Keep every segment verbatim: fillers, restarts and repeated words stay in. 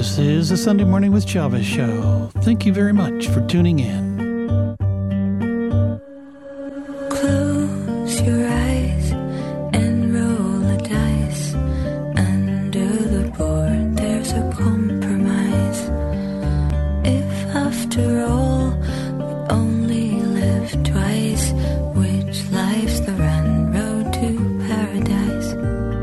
This is the Sunday Morning with Chavez show. Thank you very much for tuning in. Close your eyes and roll the dice. Under the board there's a compromise. If after all we only live twice, which life's the run road to paradise?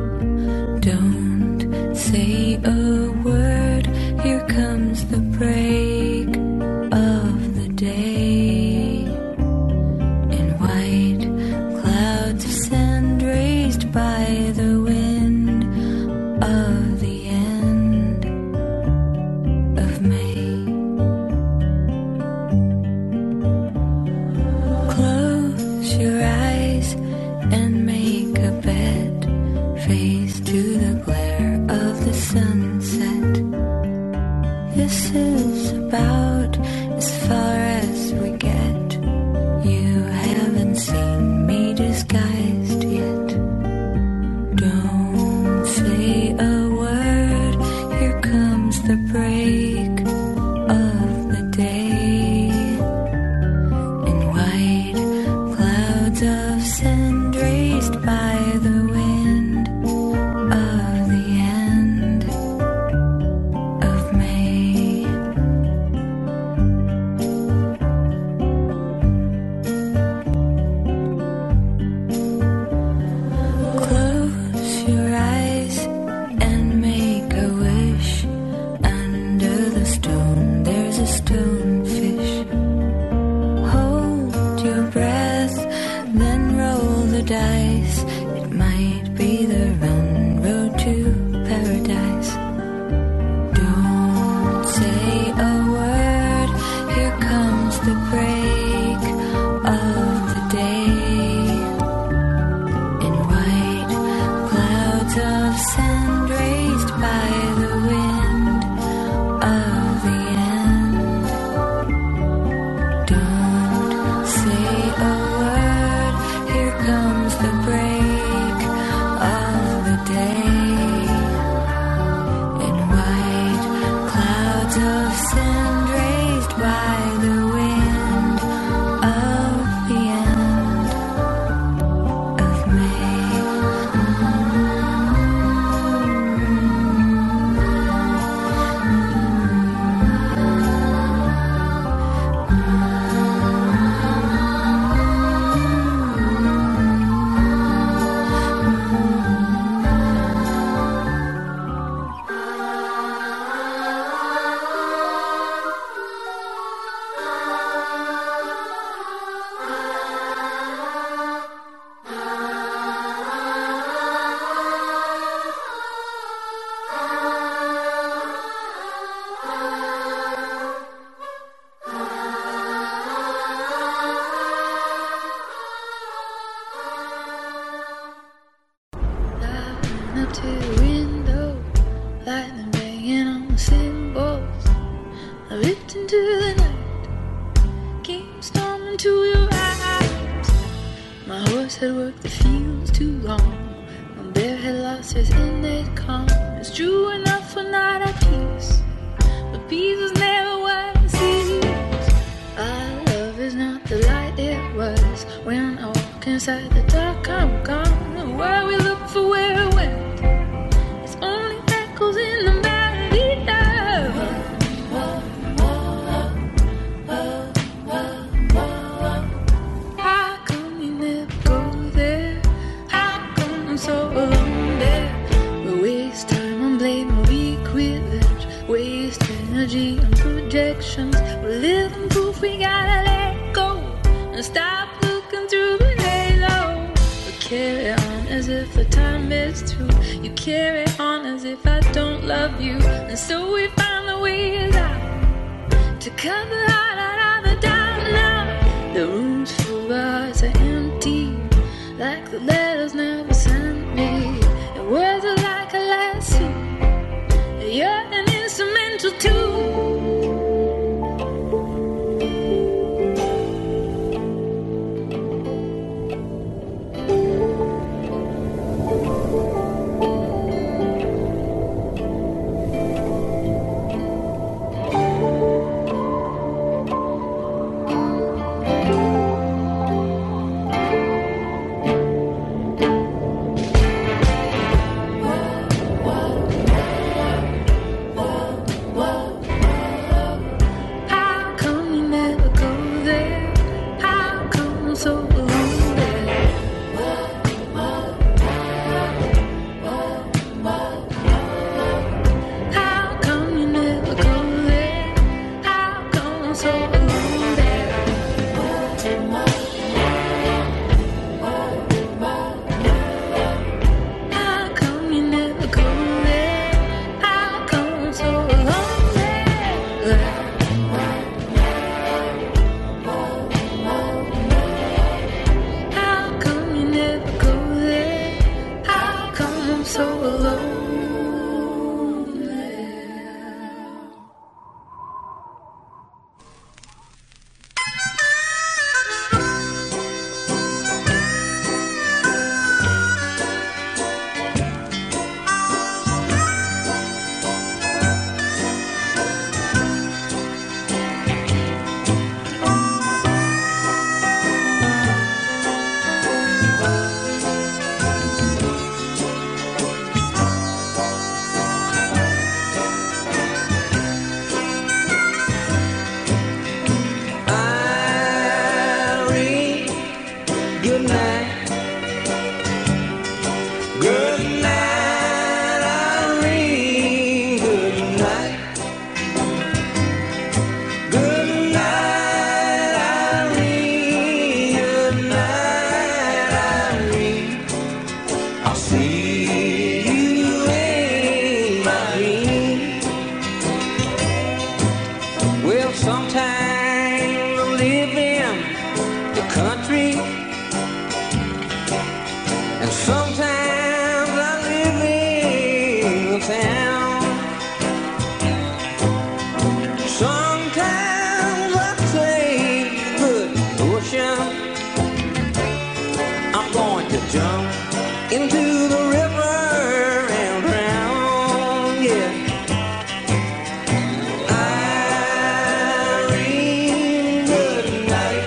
Don't say a word, here comes the break of the day. In white clouds of sand raised by the wind of the end of May. Close your eyes and make a bed, face to the glare of the sunset. This is about as far as we get. You haven't seen me disguised yet. Don't say a word, here comes the break of the day. In white clouds of sand raised by the wind of the end of May. Close your eyes and make a wish. Under the stone there's a stonefish. Hold your breath, then roll the dice. It might be the run road to paradise. Don't say a word, here comes the break of the day. In white clouds of sand raised by the wind of the end. Don't say a word, here comes the break of the day. In white clouds of sand raised by the wind of the end of May. Diving up to the window, lightning banging on the cymbals. I looked into the night, came storming to your eyes. My horse had worked the fields too long, my bear had lost his innate calm. It's true enough for night at peace, but peace is never what it seems. Our love is not the light it was. When I walk inside the dark, I'm gone. Where we look for where it went, it's only echoes in the melody of. How come you never go there? How come I'm so alone there? We waste time on blame and weak with waste energy on projections. We're living proof we gotta let go and stop looking through the halo. We carry on as if the time is through. You carry on as if I don't love you. And so we find the ways out to cut the heart out of the doubt now. The rooms full of hearts are empty, like the letters never sent me. And words are like a lesson, you're an instrumental too. town. Sometimes I take good ocean. I'm going to jump into the river and drown, yeah. Irene, good night.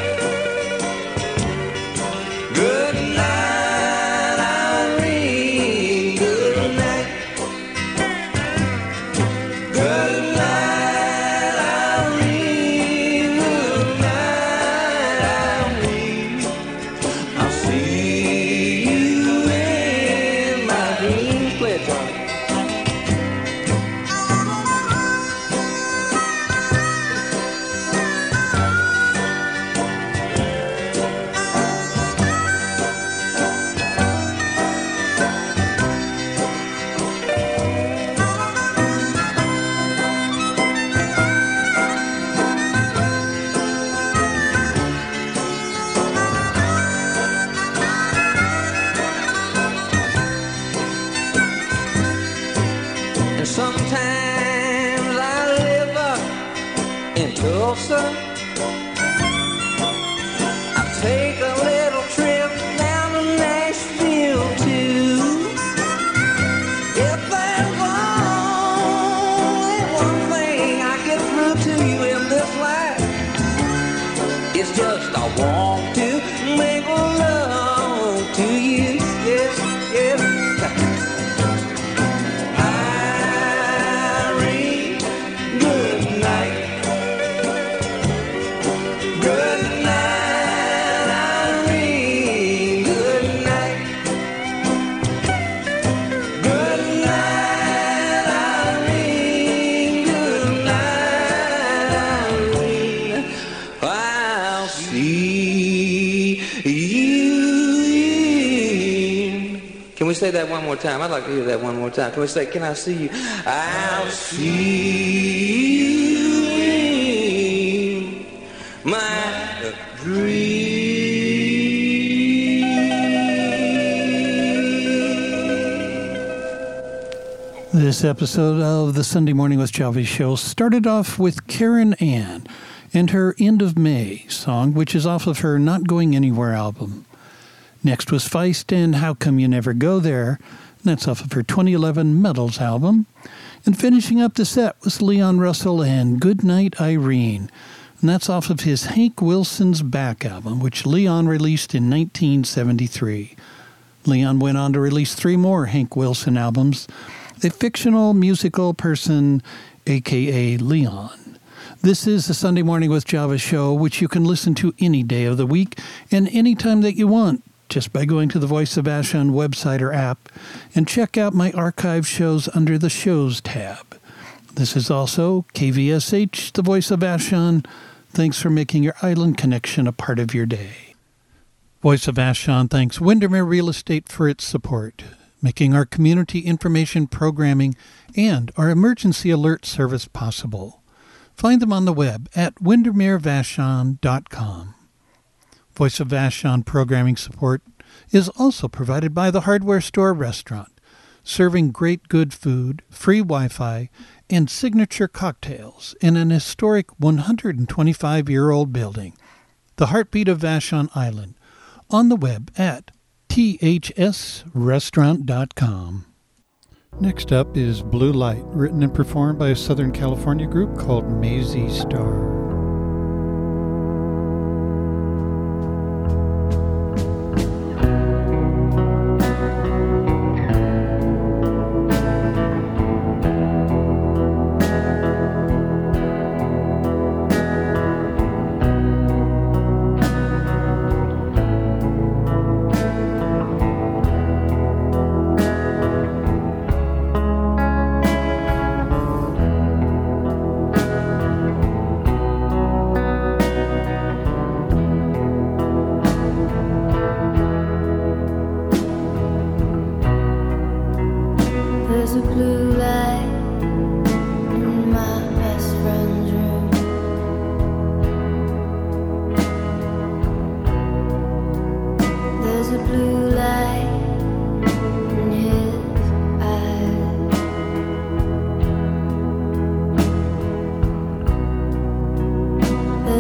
Good night, Irene, good night. Good night, Irene, good night, Irene. I'll see you in my dreams. Play it, Charlie. And sometimes I live up in Tulsa. I take a little trip down to Nashville too. If there's only one thing I get through to you in this life, it's just I want to make love to you. Yes, yes. Irene, good night. Good night, Irene, good night. Good night, Irene, good night, Irene. I'll see you in. Can we say that one more time? I'd like to hear that one more time. Can we say, can I see you? I'll see you in my dreams. This episode of the Sunday Morning with Chavez show started off with Karen Ann and her End of May song, which is off of her Not Going Anywhere album. Next was Feist and How Come You Never Go There, and that's off of her twenty eleven Medals album. And finishing up the set was Leon Russell and Good Night, Irene, and that's off of his Hank Wilson's Back album, which Leon released in nineteen seventy-three. Leon went on to release three more Hank Wilson albums, a fictional musical person, a k a. Leon. This is the Sunday Morning with Java show, which you can listen to any day of the week and any time that you want, just by going to the Voice of Vashon website or app and check out my archive shows under the Shows tab. This is also K V S H, the Voice of Vashon. Thanks for making your island connection a part of your day. Voice of Vashon thanks Windermere Real Estate for its support, making our community information programming and our emergency alert service possible. Find them on the web at windermere vashon dot com. Voice of Vashon programming support is also provided by the Hardware Store Restaurant, serving great good food, free Wi-Fi, and signature cocktails in an historic one hundred twenty-five-year-old building, the heartbeat of Vashon Island, on the web at t h s restaurant dot com. Next up is Blue Light, written and performed by a Southern California group called Maisie Star.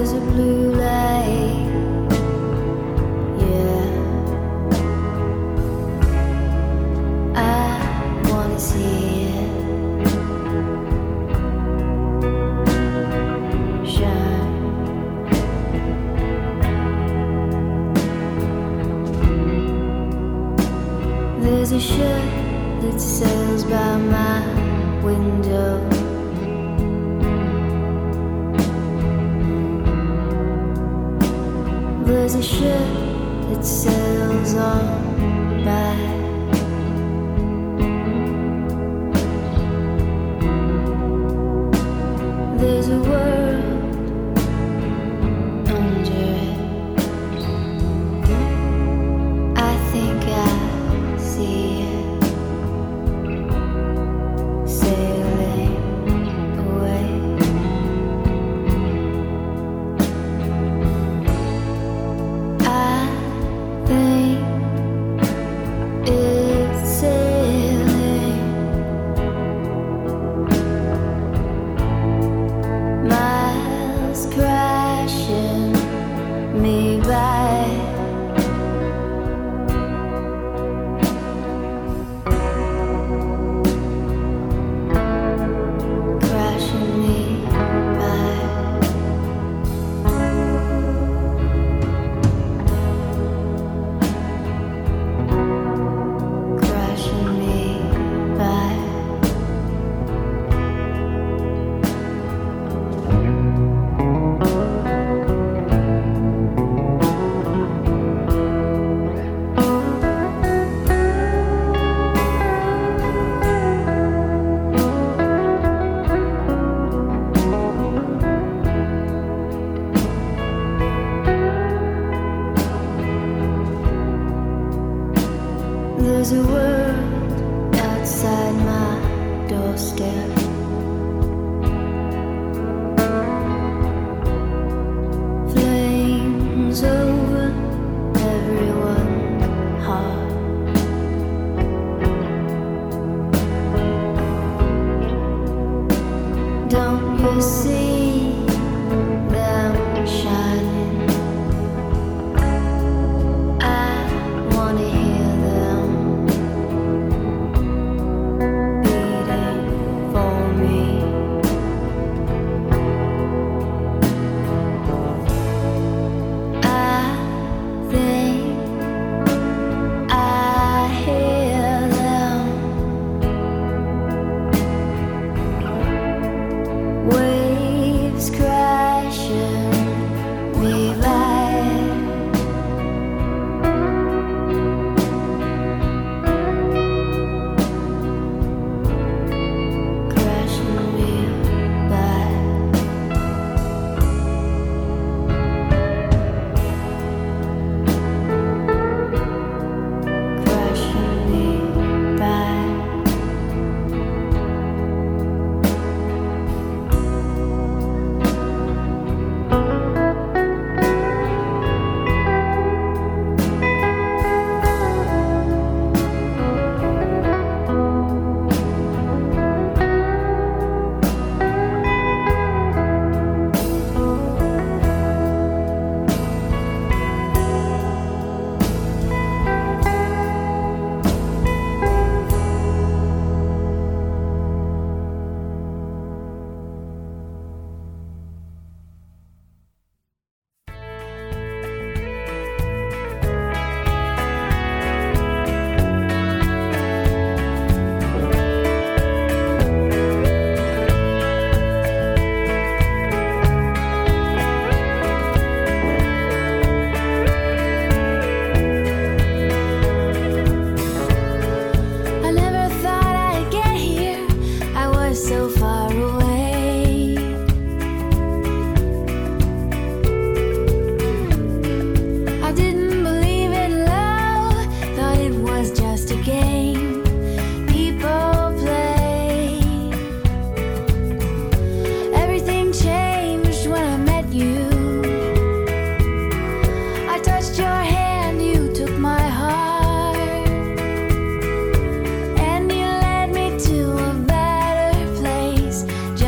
There's a blue light, yeah. I wanna see it shine. There's a ship that sails by my window. There's a ship that sails on by. There's a world under it. I think I see it sailing away. I think it's sailing. Miles crashing me by. Crashing me by. Crashing me by. There's a world outside my doorstep. Flames over everyone's heart. Don't you see them shining? I wanna hear them beating for me. I think I hear them. Waves crashing me by. Crashing me by. Crashing me by. I never thought I'd get here. I was so far away. I didn't believe in love, thought it was just a game people play. Everything changed when I met you. I touched your hand, you took my heart, and you led me to a better place.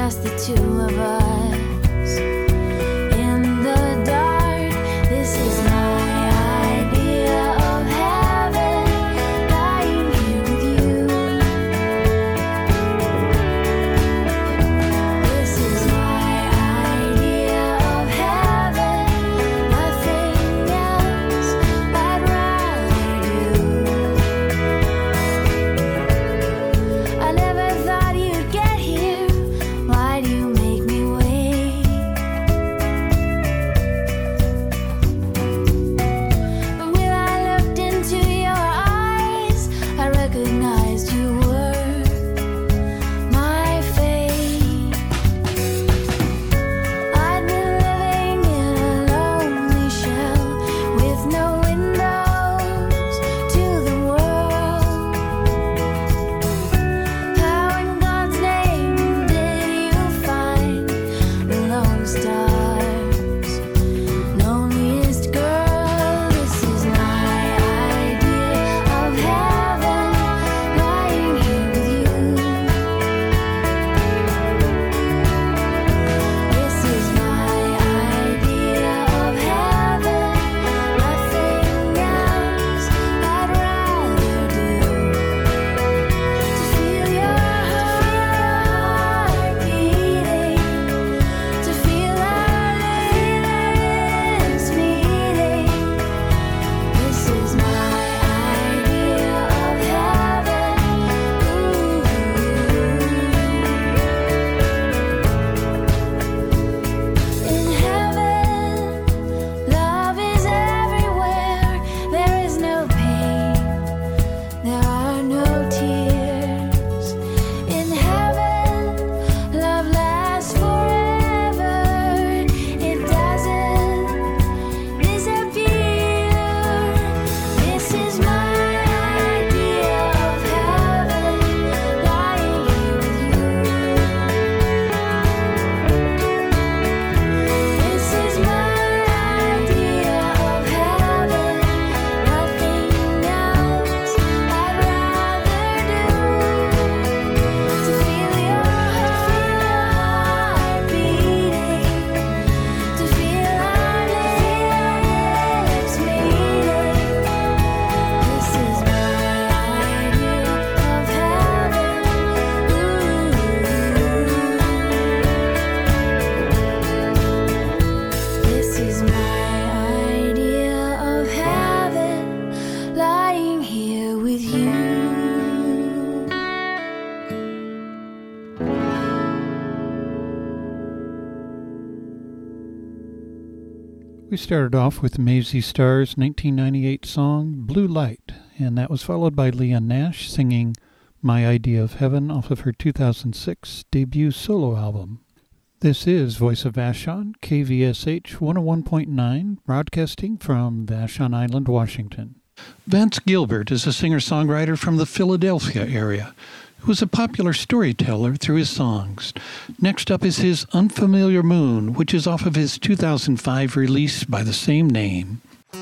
We started off with Maisie Starr's nineteen ninety-eight song, Blue Light, and that was followed by Leanne Nash singing My Idea of Heaven off of her two thousand six debut solo album. This is Voice of Vashon, K V S H one oh one point nine, broadcasting from Vashon Island, Washington. Vance Gilbert is a singer-songwriter from the Philadelphia area who is a popular storyteller through his songs. Next up is his Unfamiliar Moon, which is off of his two thousand five release by the same name.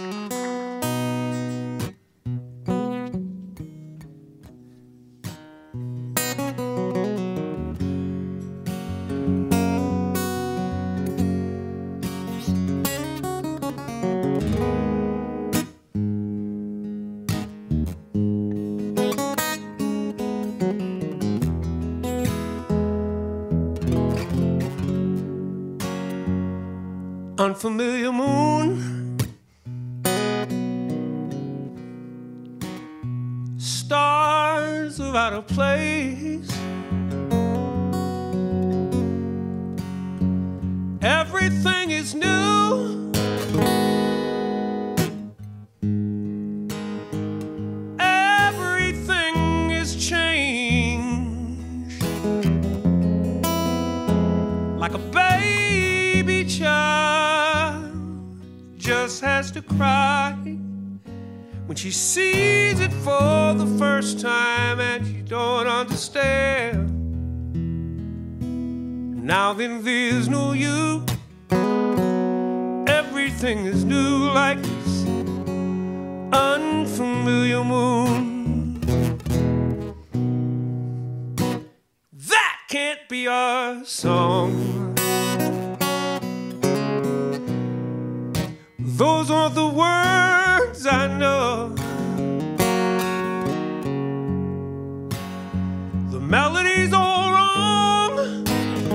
Unfamiliar moon, stars of out of place, everything is new, everything is changed, like a baby child just has to cry when she sees it for the first time and she don't understand. Now then there's no you, everything is new like this unfamiliar moon. That can't be our song. Those are the words I know. The melody's all wrong,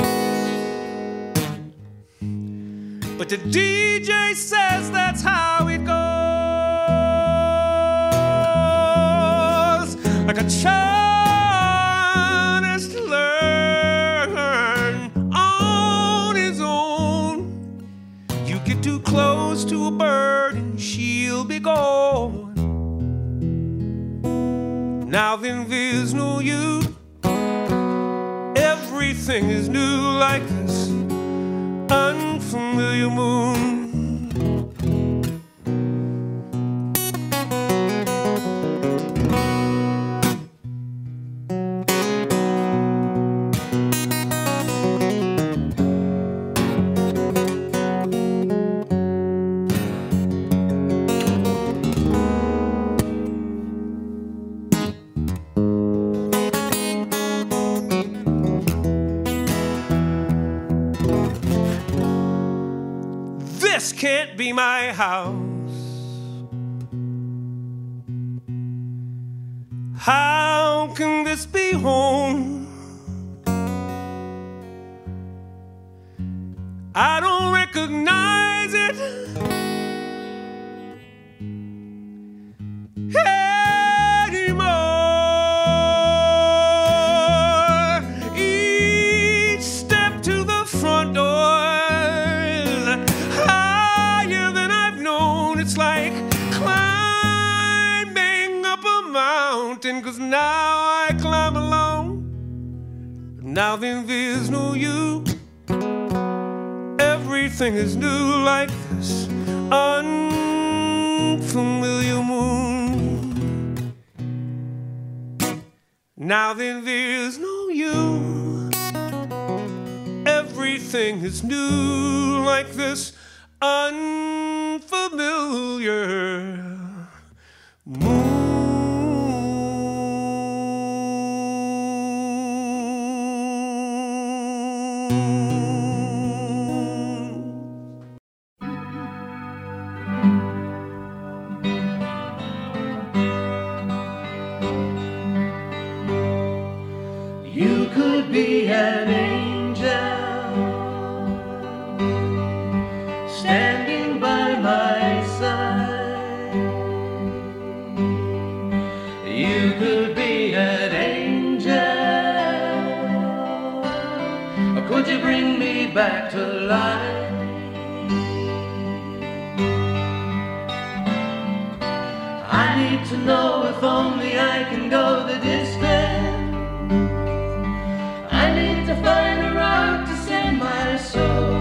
but the D J says that's how it goes. Like a child has to learn on his own. You get too close to a bird and she'll be gone. Now then there's no you, everything is new like this unfamiliar moon. This can't be my house. How can this be home? I don't recognize it anymore. Each step to the front door is higher than I've known. It's like climbing up a mountain, 'cause now I climb alone. Now then there's no you, everything is new like this unfamiliar moon. Now then there's no you, everything is new like this unfamiliar moon. You could be an angel standing by my side. You could be an angel. Or could you bring me back to life? only I can go the distance. I need to find a route to send my soul.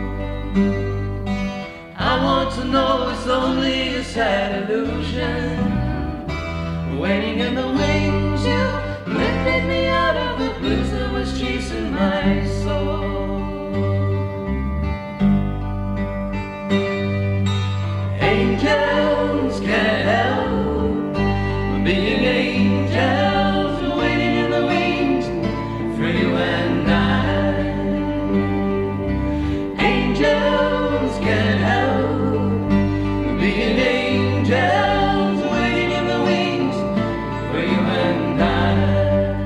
I want to know it's only a sad illusion. Waiting in the wings, you lifted me out of the blues that was chasing my soul. Angels can't help being angels, waiting in the wings for you and I. Angels can't help being angels, waiting in the wings for you and I.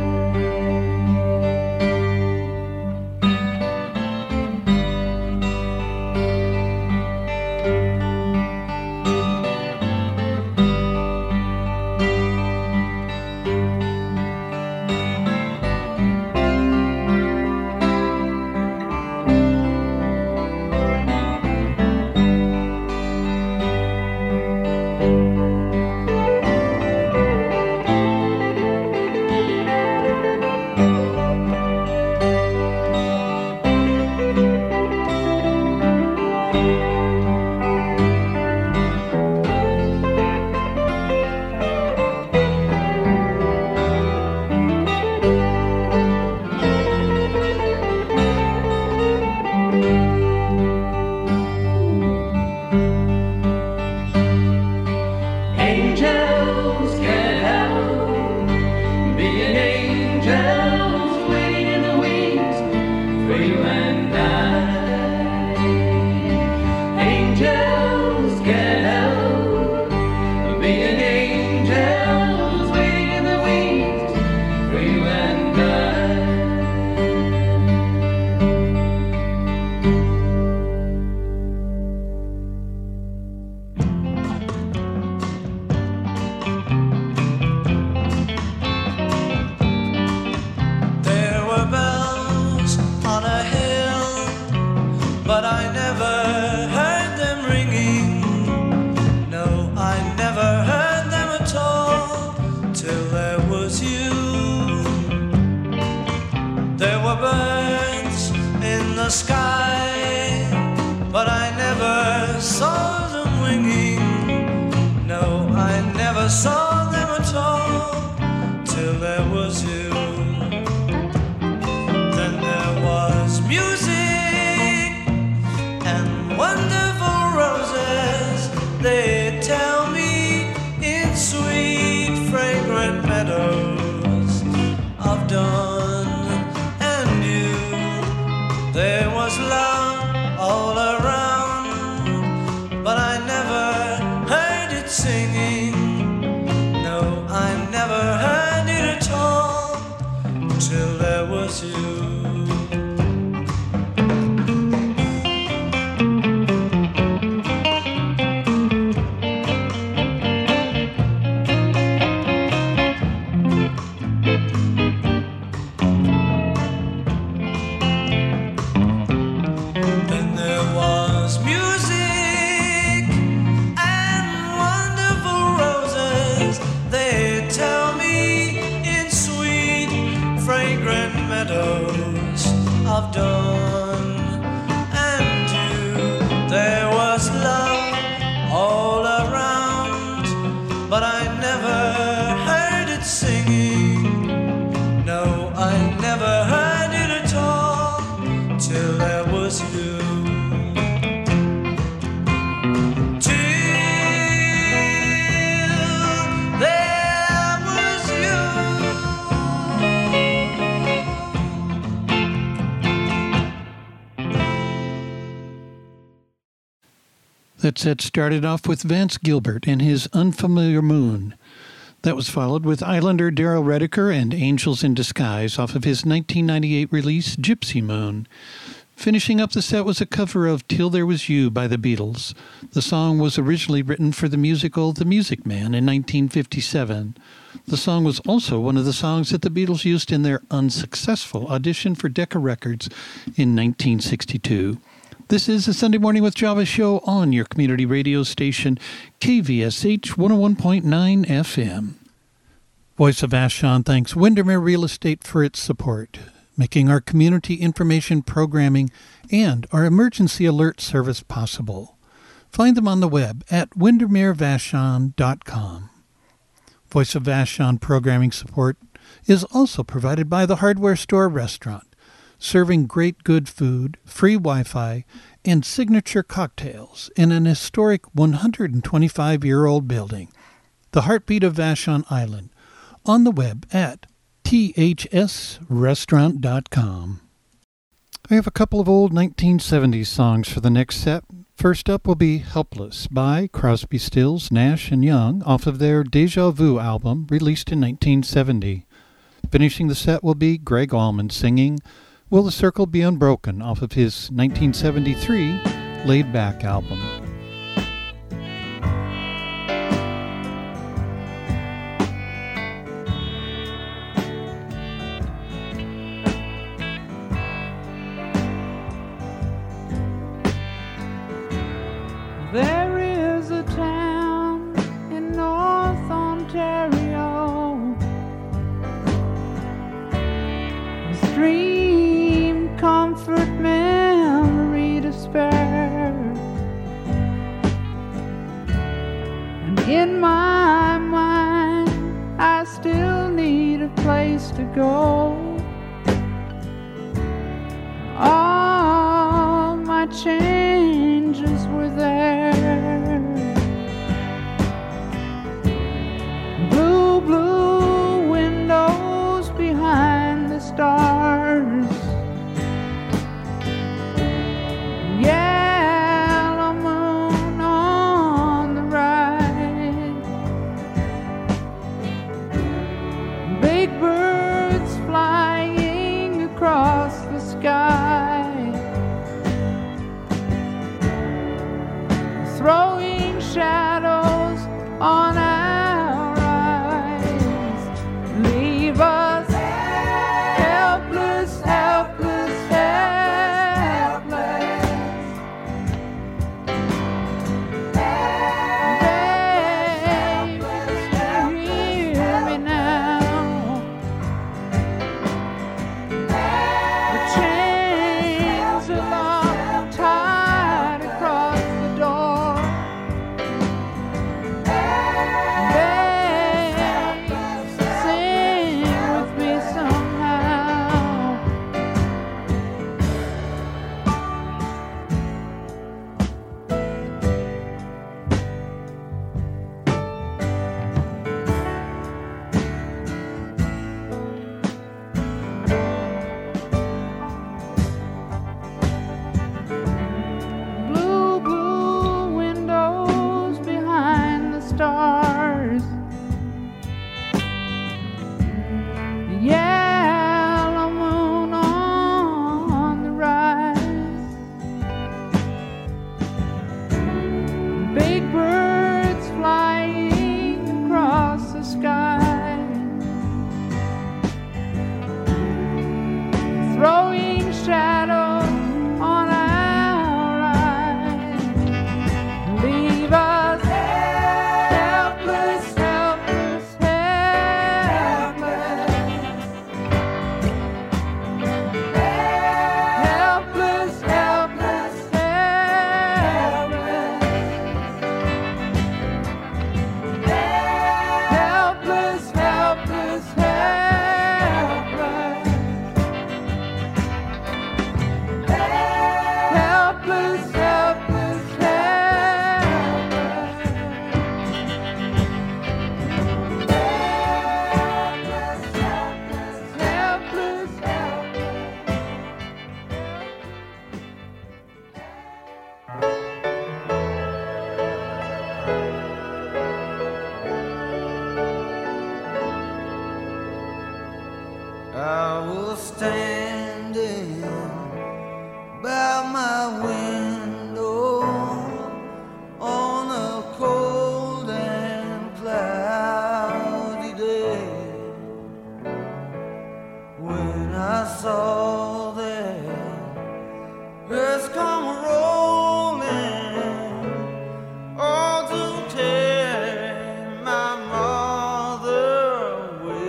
That set started off with Vance Gilbert and his Unfamiliar Moon. That was followed with Islander Daryl Rediker and Angels in Disguise off of his nineteen ninety-eight release Gypsy Moon. Finishing up the set was a cover of Till There Was You by the Beatles. The song was originally written for the musical The Music Man in nineteen fifty-seven. The song was also one of the songs that the Beatles used in their unsuccessful audition for Decca Records in nineteen sixty-two. This is the Sunday Morning with Java show on your community radio station, K V S H one oh one point nine F M. Voice of Vashon thanks Windermere Real Estate for its support, making our community information programming and our emergency alert service possible. Find them on the web at windermere vashon dot com. Voice of Vashon programming support is also provided by the Hardware Store Restaurant, serving great good food, free Wi-Fi, and signature cocktails in an historic one hundred twenty-five-year-old building, the heartbeat of Vashon Island, on the web at t h s restaurant dot com. I have a couple of old nineteen seventies songs for the next set. First up will be Helpless by Crosby, Stills, Nash and Young off of their Deja Vu album released in nineteen seventy. Finishing the set will be Greg Allman singing Will the Circle Be Unbroken off of his nineteen seventy-three Laid Back album. There is a town in North Ontario, a stream, comfort, memory to spare, and in my mind I still need a place to go. All my changes were there. Blue, blue windows behind the stars. Yellow moon on the right. Big birds flying across the sky. Throwing shadows on our eyes. Leave us helpless, helpless, helpless. Babe, hear me now. The chains are locked tight across the door. Blue, blue windows behind the stars. Yellow moon on the rise. Big birds flying across the sky. Throwing shadows on our eyes. Leave us helpless, helpless, helpless. Helpless, helpless, helpless. Helpless, helpless, helpless. Helpless, helpless, helpless. Helpless, I was standing by my window on a cold and cloudy day when I saw that earth come rolling all to tear my mother away.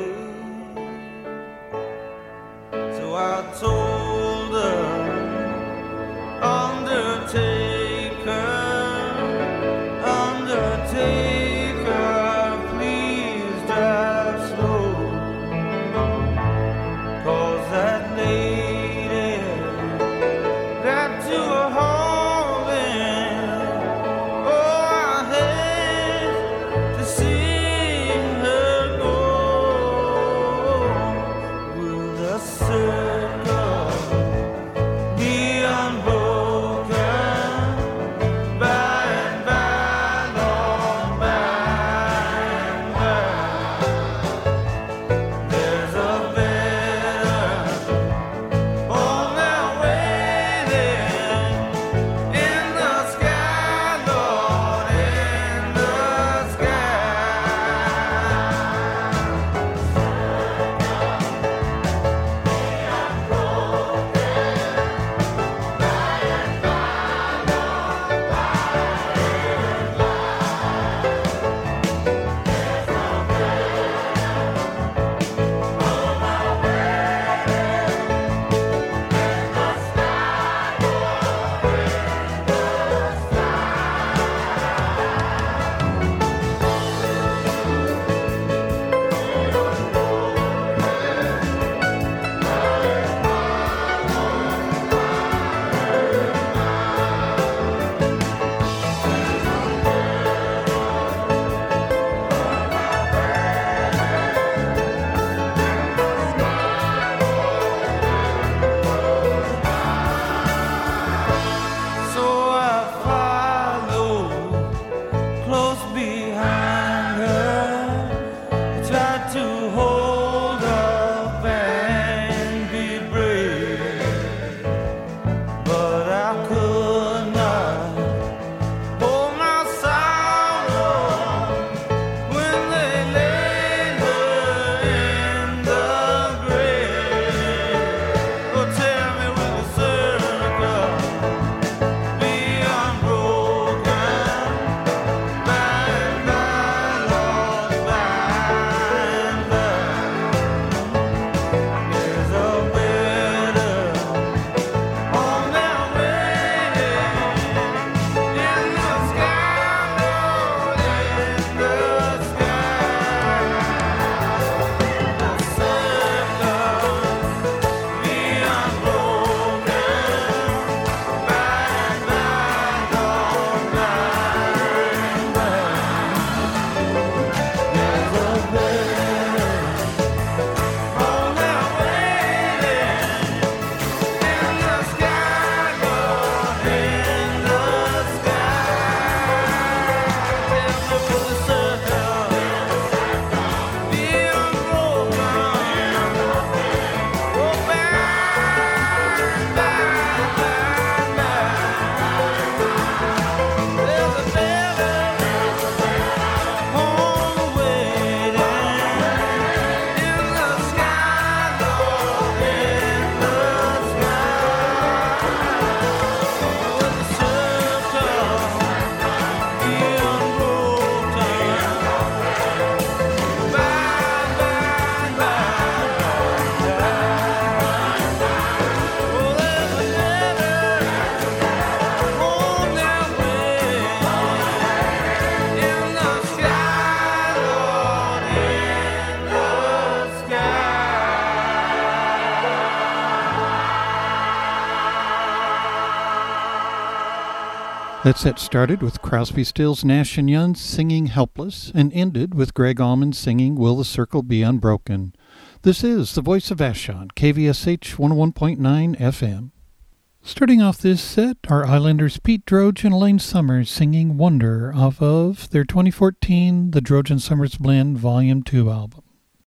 That set started with Crosby, Stills, Nash and Young singing Helpless and ended with Greg Allman singing Will the Circle Be Unbroken. This is the Voice of Vashon, K V S H one oh one point nine F M. Starting off this set are Islanders Pete Droge and Elaine Summers singing Wonder off of their twenty fourteen The Droge and Summers Blend Volume two album.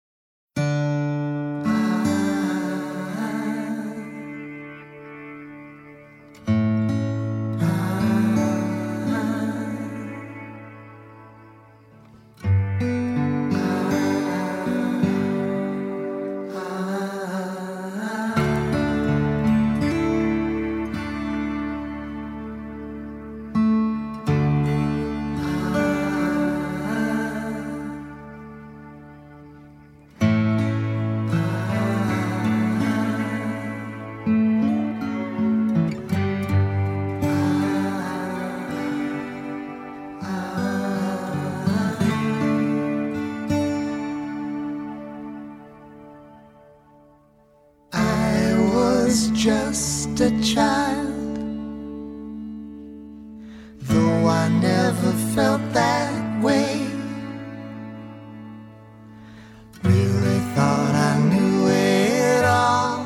Just a child, though I never felt that way. Really thought I knew it all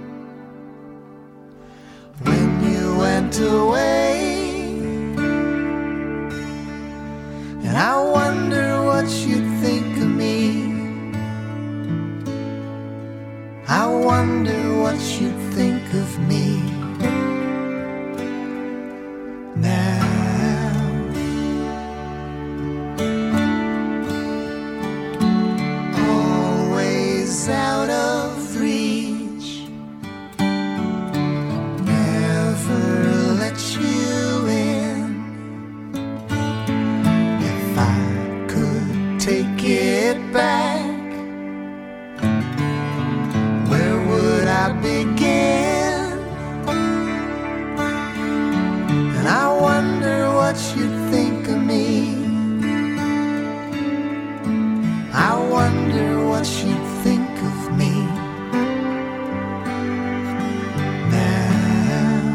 when you went away. And I wonder what you'd think of me. I wonder what you'd think of me now. Always out of reach, never let you in. If I could take it back, I begin, and I wonder what you'd think of me. I wonder what you'd think of me now.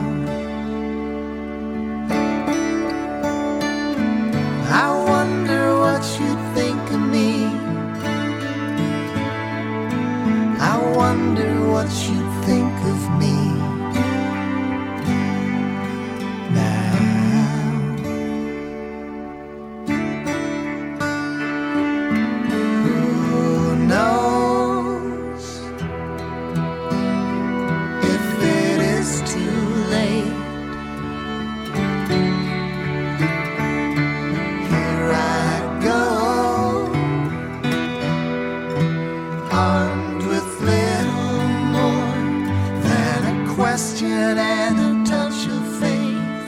I wonder what you'd think of me. I wonder what you'd think of me now. Who knows if it is too late? Here I go, armed with little more than a question and a touch of faith.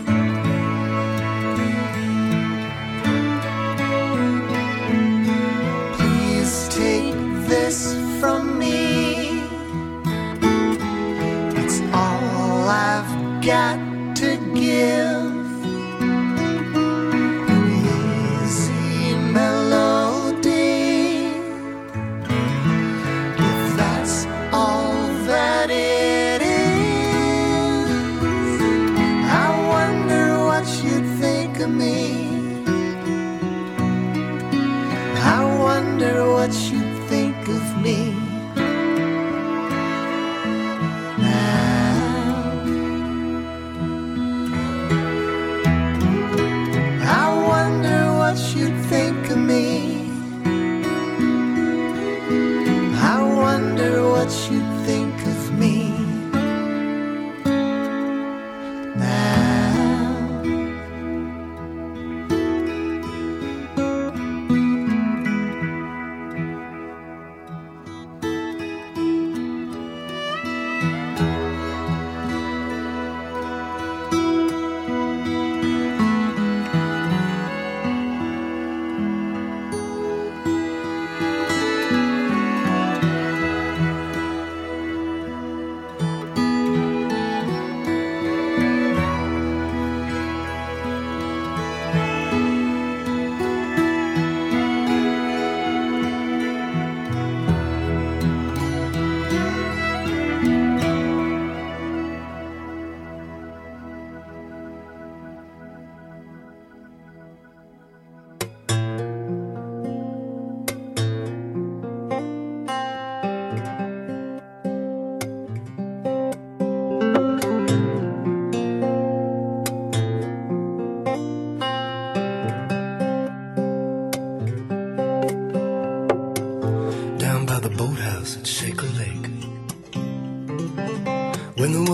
Please take this from me. It's all I've got to give. An easy melody. If that's all that it is, I wonder what you'd think of me. I wonder what you'd think of me now.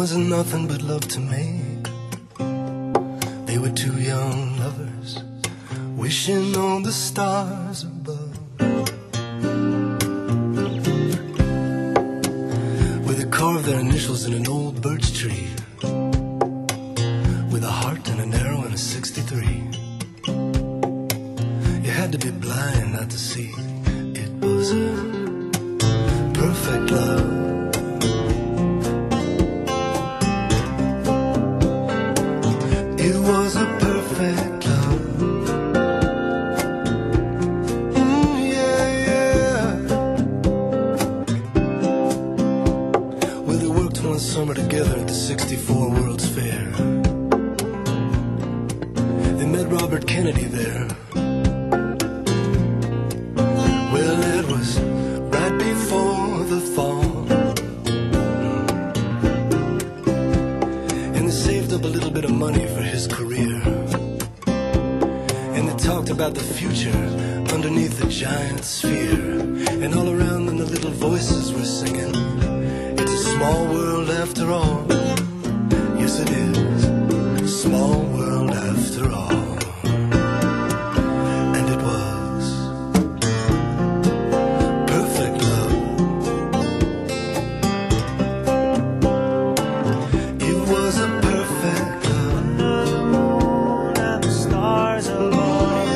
wasn't nothing but love to make. They were two young lovers wishing on the stars above. Where they carved their initials in an old birch tree, with a heart and an arrow and a sixty-three. You had to be blind not to see it was a perfect love. It was a perfect love. Mm, yeah, yeah. Well, they worked one summer together at the sixty-four World's Fair. They met Robert Kennedy there. Well, it was right before the fall, and they saved up a little bit of money for his career, and they talked about the future underneath the giant sphere, and all around them the little voices were singing, it's a small world after all. Yes, it is a small world after all. And it was perfect love. It was a perfect love. And the stars above.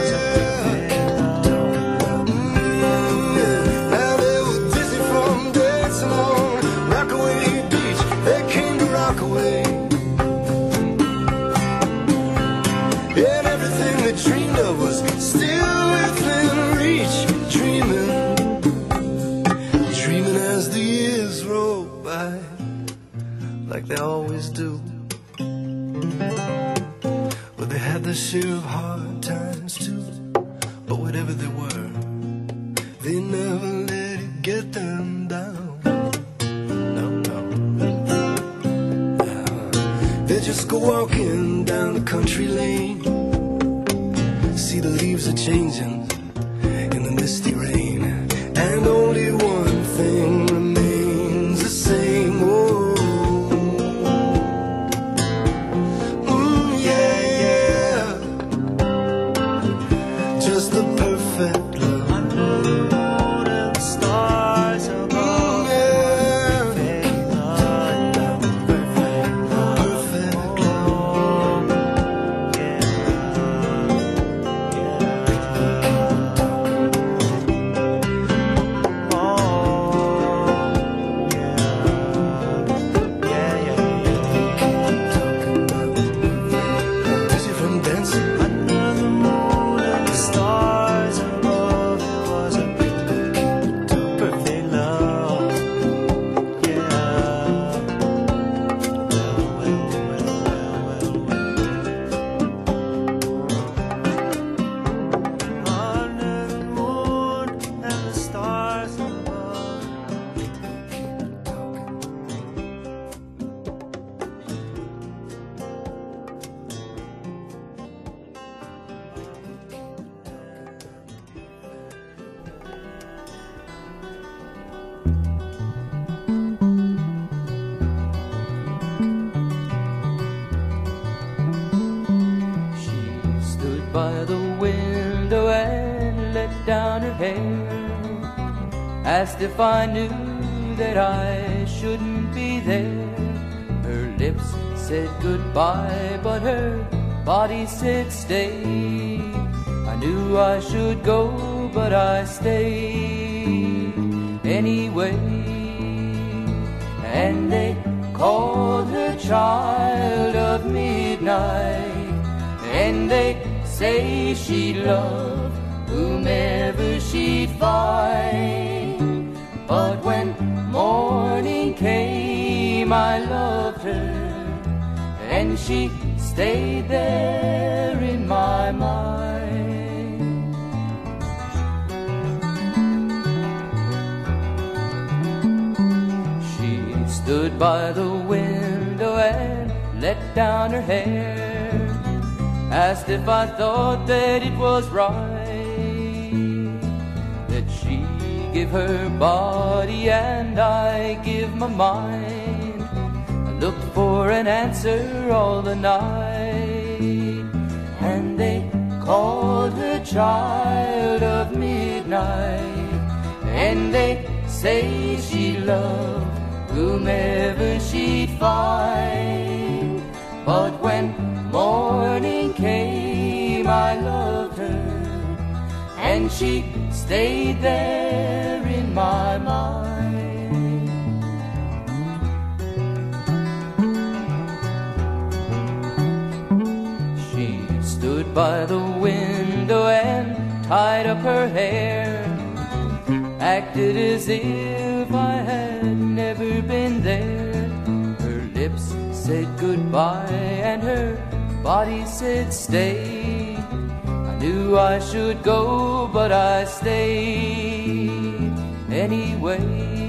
Now they were dizzy from dancing on Rockaway Beach. They came to Rockaway, and everything they dreamed of was still within reach. Dreaming, dreaming as the years roll by, like they always do. Well, they had their share of hard times too, but whatever they were, they never let it get them down. No, no. They just go walking down the country lane, see the leaves are changing in the misty rain, and only one thing remains the same. Oh, mm, yeah, yeah, just the perfect love. Under the moon and the stars above. Mm, yeah, Perfect love. Perfect love. perfect love. Yeah. Yeah. Oh. Yeah. Yeah, yeah, yeah. Dizzy from dancing. Under the moon and the stars above, it was a perfect love. Yeah. Well, well, well, well, well, well. Under the moon and the stars above. She stood by the window and let down her hair, asked if I knew that I shouldn't be there. Her lips said goodbye, but her body said stay. I knew I should go, but I stayed anyway. And they called her child of midnight, and they say she loved whomever she'd find. But when morning came, I loved her, and she stayed there in my mind. She stood by the window and let down her hair, asked if I thought that it was right that she give her body and I give my mind. I looked for an answer all the night, and they called her child of midnight, and they say she loved whomever she'd find. But when morning came, I loved her, and she stayed there in my mind. She stood by the window and tied up her hair, acted as if I had never been there. Her lips said goodbye and her body said stay. I knew I should go, but I stayed anyway.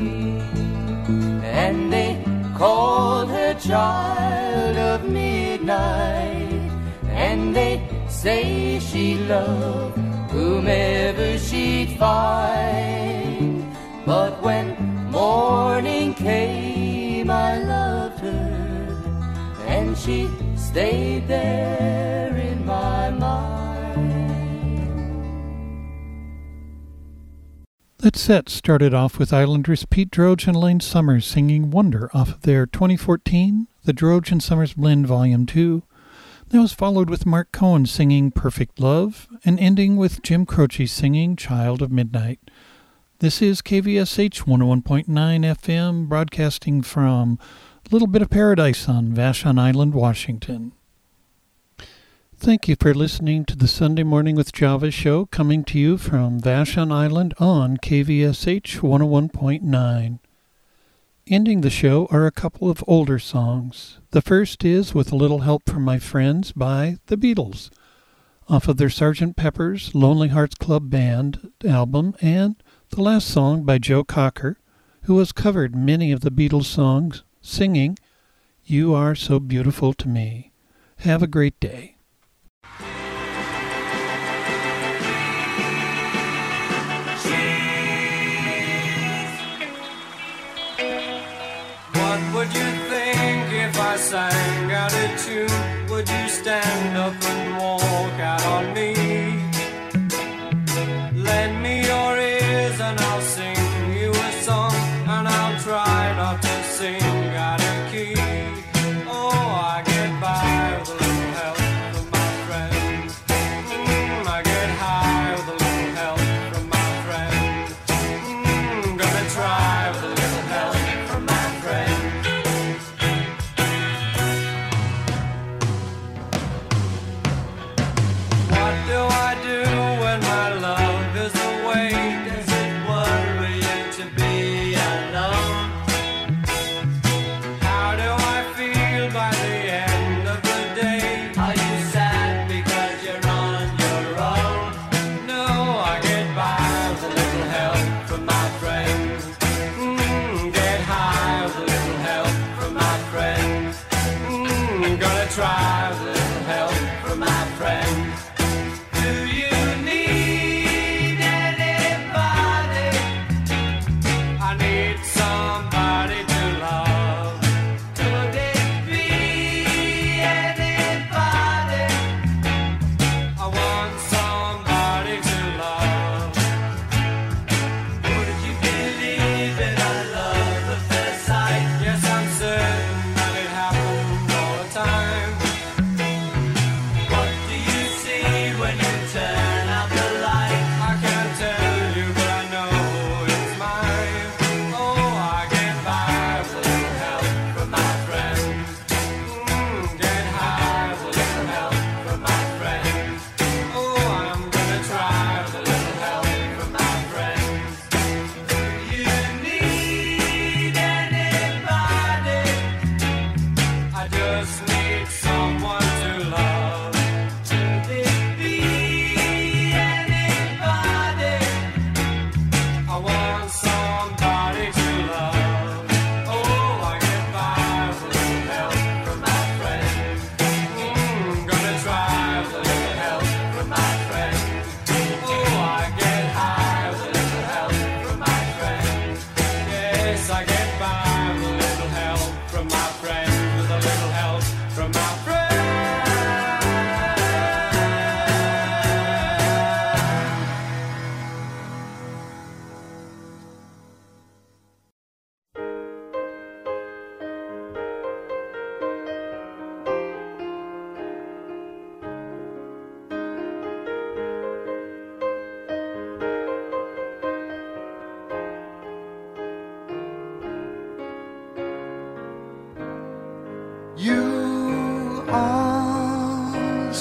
And they called her child of midnight, and they say she loved whomever she'd find. But when morning came, I loved her, and she stayed there in my mind. That set started off with Islanders Pete Droge and Elaine Summers singing Wonder off of their twenty fourteen The Droge and Summers Blend Volume two. That was followed with Mark Cohen singing Perfect Love, and ending with Jim Croce singing Child of Midnight. This is K V S H one oh one point nine F M, broadcasting from a Little Bit of Paradise on Vashon Island, Washington. Thank you for listening to the Sunday Morning with Java show, coming to you from Vashon Island on K V S H one oh one point nine. Ending the show are a couple of older songs. The first is With a Little Help from My Friends by The Beatles, off of their Sergeant Pepper's Lonely Hearts Club Band album, and the last song by Joe Cocker, who has covered many of the Beatles songs, singing You Are So Beautiful to Me. Have a great day. What would you think if I sang out a tune? Would you stand up and walk out on me? Lend me your ears and I'll sing you a song, and I'll try not to sing out of key. Oh, I get by with a little help from my friends. Mm, I get high with a little help from my friends. Mm, gonna try with a little help from my friends. What do I do when my love is away? Does it worry you to be alone? How do I feel by the end of the day? Are you sad because you're on your own? No, I get by with a little help from my friends. Mm, get high with a little help from my friends. Mm, gonna try with a little help from my friends. Do you need anybody? I need somebody to love. Could it be anybody? I want somebody to love. Would you believe in a love at first sight? Yes, I'm certain that it happens all the time. What do you see when you turn out the light? I can't tell you, but I know it's mine. Oh, I get by with a little help from my friends. Mm, get high with a little help from my friends. Oh, I'm gonna try with a little help from my friends. Do you need anybody? I just need someone to love. Could it be anybody? I want somebody to love. Oh, I get by with a little help from my friends. Mm, gonna try with a little help from my friends. Oh, I get high with a little help from my friends. Yes, I get by with a little help from my friends.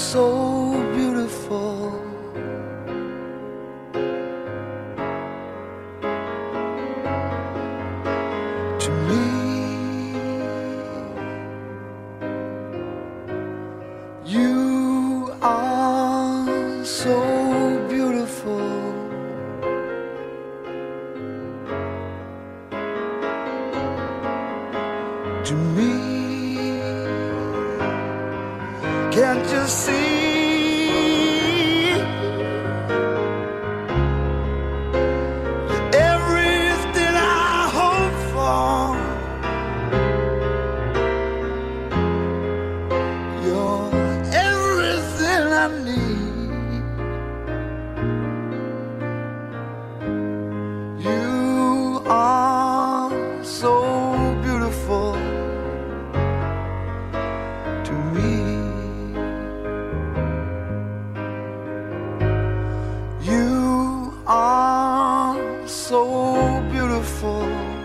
so beautiful. To me, you are so beautiful. To me, can't you see? Everything I hope for, you're everything I need. You are so beautiful to me. You are so beautiful.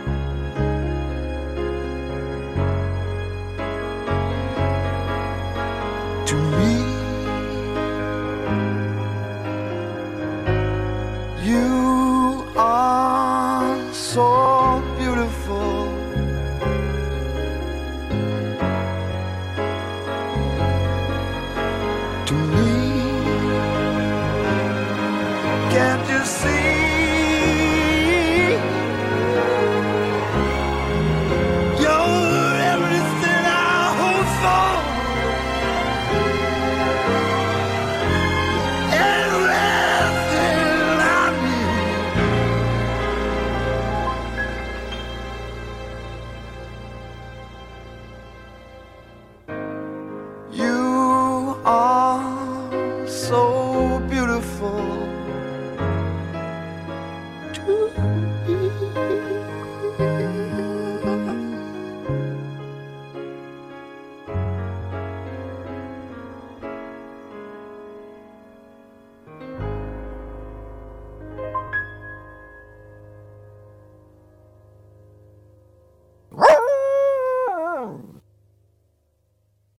To me, you are so beautiful. To me.